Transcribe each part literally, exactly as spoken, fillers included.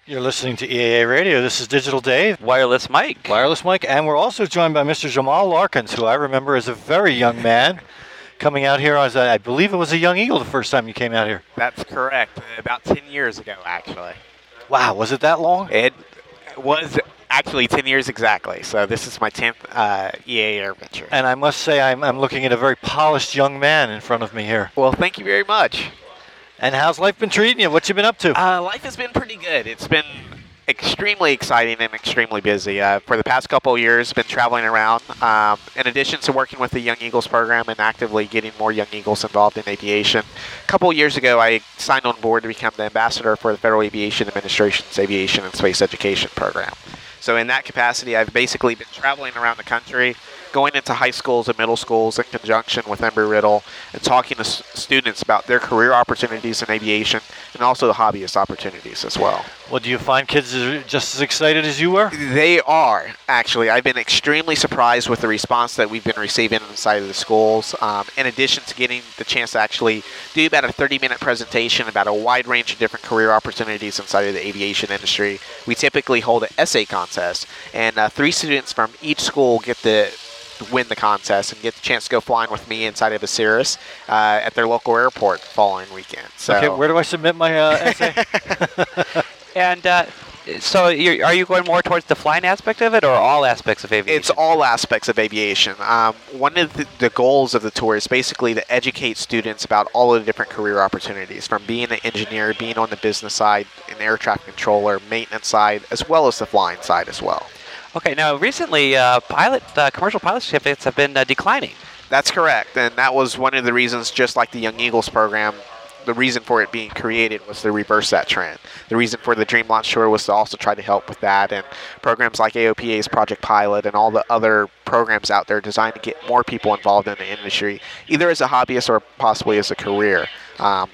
You're listening to E A A Radio. This is Digital Dave, Wireless Mike. Wireless Mike, and we're also joined by Mister Jamal Larkins, who I remember as a very young man coming out here as a, I believe it was a young eagle the first time you came out here. That's correct. About ten years ago, actually. Wow, was it that long? It was actually ten years exactly. So this is my tenth uh, E A Air venture. And I must say, I'm, I'm looking at a very polished young man in front of me here. Well, thank you very much. And how's life been treating you? What you been up to? Uh, life has been pretty good. It's been extremely exciting and extremely busy. Uh, for the past couple of years, been traveling around. Um, in addition to working with the Young Eagles program and actively getting more Young Eagles involved in aviation, a couple of years ago, I signed on board to become the ambassador for the Federal Aviation Administration's Aviation and Space Education program. So in that capacity, I've basically been traveling around the country, going into high schools and middle schools in conjunction with Embry-Riddle and talking to s- students about their career opportunities in aviation and also the hobbyist opportunities as well. Well, do you find kids are just as excited as you were? They are, actually. I've been extremely surprised with the response that we've been receiving inside of the schools. Um, in addition to getting the chance to actually do about a thirty-minute presentation about a wide range of different career opportunities inside of the aviation industry, we typically hold an essay contest, and uh, three students from each school get to win the contest and get the chance to go flying with me inside of a Cirrus uh, at their local airport the following weekend. So. Okay, where do I submit my uh, essay? And uh, so you're, are you going more towards the flying aspect of it or all aspects of aviation? It's all aspects of aviation. Um, one of the, the goals of the tour is basically to educate students about all of the different career opportunities, from being an engineer, being on the business side, an air traffic controller, maintenance side, as well as the flying side as well. Okay, now recently uh, pilot uh, commercial pilot certificates have been uh, declining. That's correct, and that was one of the reasons, just like the Young Eagles program, the reason for it being created was to reverse that trend. The reason for the Dream Launch Tour was to also try to help with that, and programs like A O P A's Project Pilot and all the other programs out there designed to get more people involved in the industry, either as a hobbyist or possibly as a career. Um,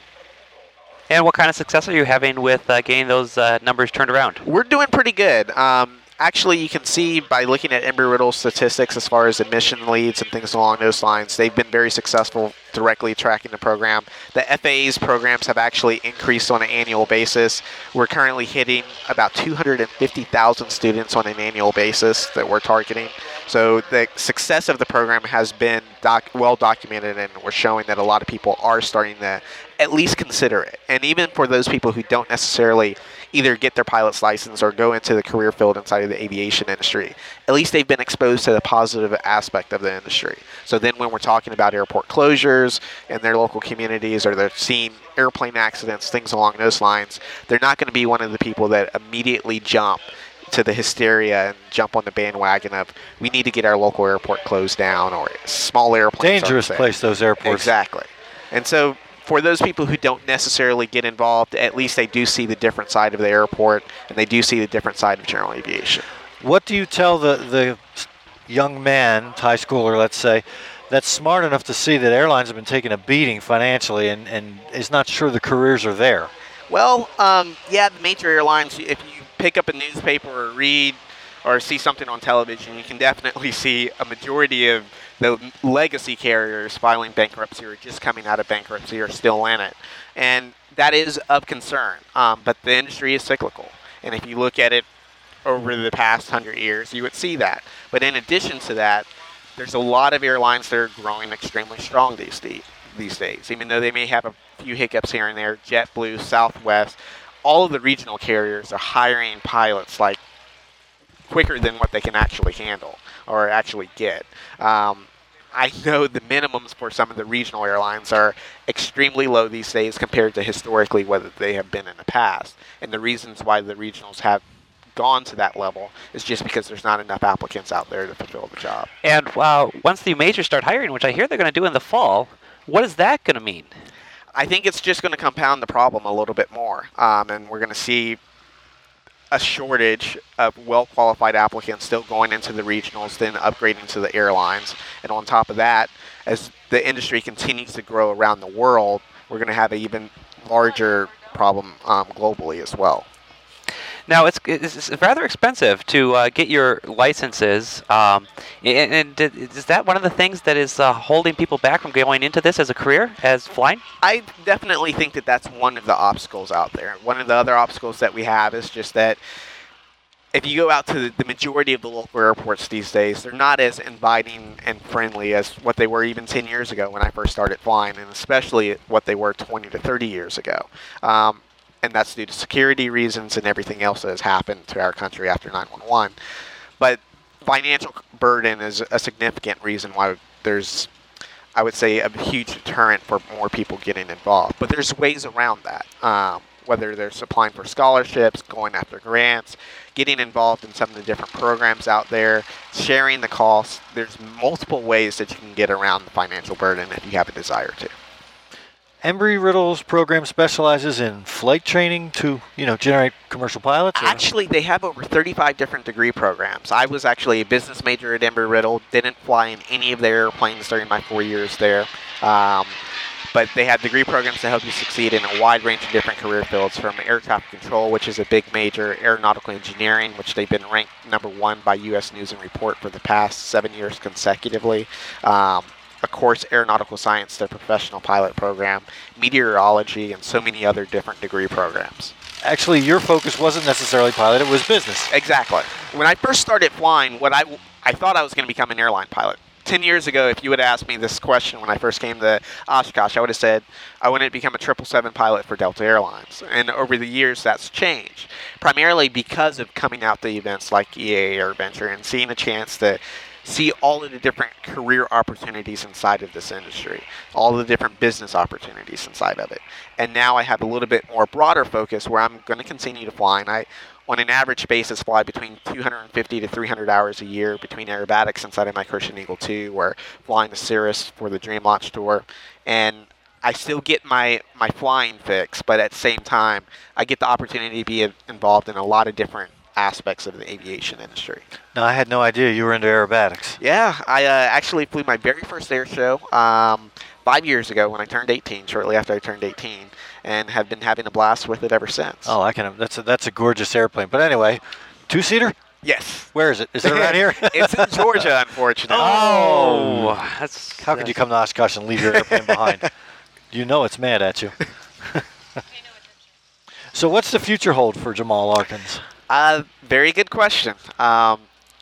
And what kind of success are you having with uh, getting those uh, numbers turned around? we're doing pretty good. Um, Actually, you can see by looking at Embry-Riddle's statistics as far as admission leads and things along those lines, they've been very successful directly tracking the program. The F A A's programs have actually increased on an annual basis. We're currently hitting about two hundred fifty thousand students on an annual basis that we're targeting. So the success of the program has been doc- well documented, and we're showing that a lot of people are starting to at least consider it. And even for those people who don't necessarily either get their pilot's license or go into the career field inside of the aviation industry, at least they've been exposed to the positive aspect of the industry. So then when we're talking about airport closures in their local communities, or they're seeing airplane accidents, things along those lines, they're not going to be one of the people that immediately jump to the hysteria and jump on the bandwagon of, we need to get our local airport closed down, or small airplanes. Dangerous place, those airports. Exactly. And so for those people who don't necessarily get involved, at least they do see the different side of the airport, and they do see the different side of general aviation. What do you tell the, the young man, high schooler, let's say, that's smart enough to see that airlines have been taking a beating financially and, and is not sure the careers are there? Well, um, yeah, the major airlines, if you pick up a newspaper or read or see something on television, you can definitely see a majority of the legacy carriers filing bankruptcy or just coming out of bankruptcy or still in it. And that is of concern. Um, but the industry is cyclical. And if you look at it over the past hundred years, you would see that. But in addition to that, there's a lot of airlines that are growing extremely strong these days. These days, even though they may have a few hiccups here and there, JetBlue, Southwest, all of the regional carriers are hiring pilots like quicker than what they can actually handle or actually get. Um, I know the minimums for some of the regional airlines are extremely low these days compared to historically what they have been in the past. And the reasons why the regionals have gone to that level is just because there's not enough applicants out there to fulfill the job. And uh, once the majors start hiring, which I hear they're going to do in the fall, what is that going to mean? I think it's just going to compound the problem a little bit more. Um, and we're going to see a shortage of well-qualified applicants still going into the regionals, then upgrading to the airlines. And on top of that, as the industry continues to grow around the world, we're going to have an even larger problem um, globally as well. Now, it's, it's it's rather expensive to uh, get your licenses. Um, and, and d- is that one of the things that is uh, holding people back from going into this as a career, as flying? I definitely think that that's one of the obstacles out there. One of the other obstacles that we have is just that if you go out to the, the majority of the local airports these days, they're not as inviting and friendly as what they were even ten years ago when I first started flying, and especially what they were twenty to thirty years ago. Um, and that's due to security reasons and everything else that has happened to our country after nine one one. But financial burden is a significant reason why there's, I would say, a huge deterrent for more people getting involved. But there's ways around that, um, whether they're applying for scholarships, going after grants, getting involved in some of the different programs out there, sharing the costs. There's multiple ways that you can get around the financial burden if you have a desire to. Embry-Riddle's program specializes in flight training to, you know, generate commercial pilots? Or? Actually, they have over thirty-five different degree programs. I was actually a business major at Embry-Riddle, didn't fly in any of their airplanes during my four years there. Um, but they have degree programs to help you succeed in a wide range of different career fields, from air traffic control, which is a big major, aeronautical engineering, which they've been ranked number one by U S News and Report for the past seven years consecutively. Um, Of course, aeronautical science, their professional pilot program, meteorology, and so many other different degree programs. Actually, your focus wasn't necessarily pilot, it was business. Exactly. When I first started flying, what I, I thought I was going to become an airline pilot. Ten years ago, if you would have asked me this question when I first came to Oshkosh, I would have said I wanted to become a triple seven pilot for Delta Airlines. And over the years, that's changed, primarily because of coming out to events like E A A AirVenture and seeing a chance to see all of the different career opportunities inside of this industry, all of the different business opportunities inside of it. And now I have a little bit more broader focus where I'm going to continue to fly. And I, on an average basis, fly between two hundred fifty to three hundred hours a year between aerobatics inside of my Christian Eagle two, or flying the Cirrus for the Dream Launch Tour. And I still get my, my flying fix, but at the same time, I get the opportunity to be involved in a lot of different aspects of the aviation industry. No, I had no idea you were into aerobatics. Yeah, I uh, actually flew my very first air show um, five years ago when I turned eighteen, shortly after I turned eighteen, and have been having a blast with it ever since. Oh, I can. That's a, that's a gorgeous airplane. But anyway, two-seater? Yes. Where is it? Is it around here? It's in Georgia, unfortunately. Oh, that's How could you come to Oshkosh and leave your airplane behind? You know it's mad at you. So what's the future hold for Jamal Larkins? Uh, very good question. Um,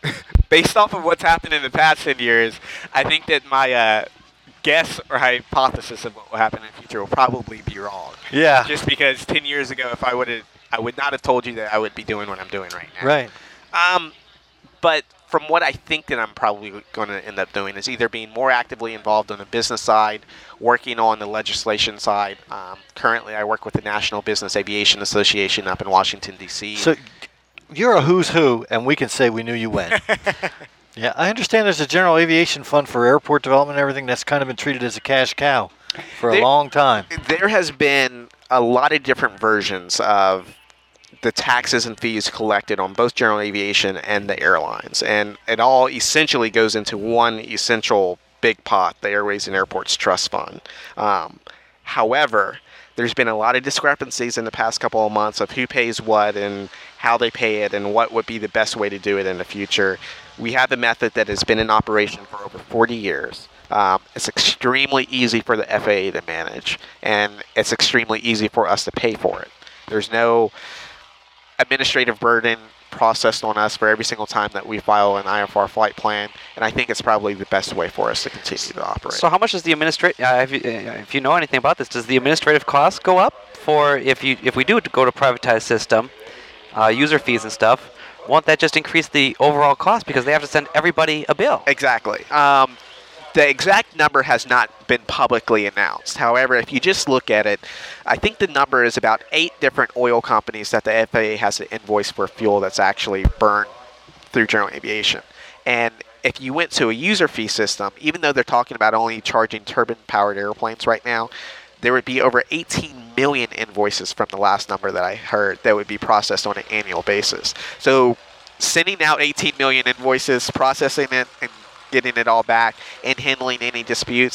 based off of what's happened in the past ten years, I think that my uh, guess or hypothesis of what will happen in the future will probably be wrong. Yeah. Just because ten years ago, if I would have, I would not have told you that I would be doing what I'm doing right now. Right. Um, but from what I think that I'm probably going to end up doing is either being more actively involved on the business side, working on the legislation side. Um, currently, I work with the National Business Aviation Association up in Washington, D C So you're a who's who, and we can say we knew you when. Yeah, I understand there's a general aviation fund for airport development and everything that's kind of been treated as a cash cow for a There- long time. There has been a lot of different versions of the taxes and fees collected on both general aviation and the airlines. And it all essentially goes into one essential big pot, the Airways and Airports Trust Fund. Um, however, there's been a lot of discrepancies in the past couple of months of who pays what and how they pay it and what would be the best way to do it in the future. We have a method that has been in operation for over forty years. Um, it's extremely easy for the F A A to manage, and it's extremely easy for us to pay for it. There's no administrative burden processed on us for every single time that we file an I F R flight plan, and I think it's probably the best way for us to continue to operate. So how much does the administrative, uh, if, you, uh, if you know anything about this, does the administrative cost go up for if you if we do go to privatized system, uh, user fees and stuff? Won't that just increase the overall cost because they have to send everybody a bill? Exactly. Um, the exact number has not been publicly announced. However, if you just look at it, I think the number is about eight different oil companies that the F A A has to invoice for fuel that's actually burned through general aviation. And if you went to a user fee system, even though they're talking about only charging turbine-powered airplanes right now, there would be over eighteen million invoices from the last number that I heard that would be processed on an annual basis. So sending out eighteen million invoices, processing it, and getting it all back, and handling any disputes,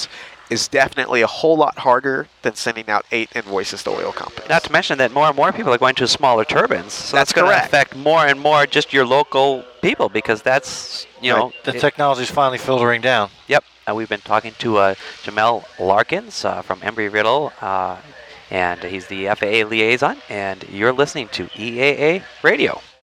is definitely a whole lot harder than sending out eight invoices to oil companies. Not to mention that more and more people are going to smaller turbines. So That's that's going to correct. affect more and more just your local people because that's, you know. The it- technology's finally filtering down. Yep. Uh, we've been talking to uh, Jamel Larkins uh, from Embry-Riddle, uh, and he's the F A A liaison, and you're listening to E A A Radio.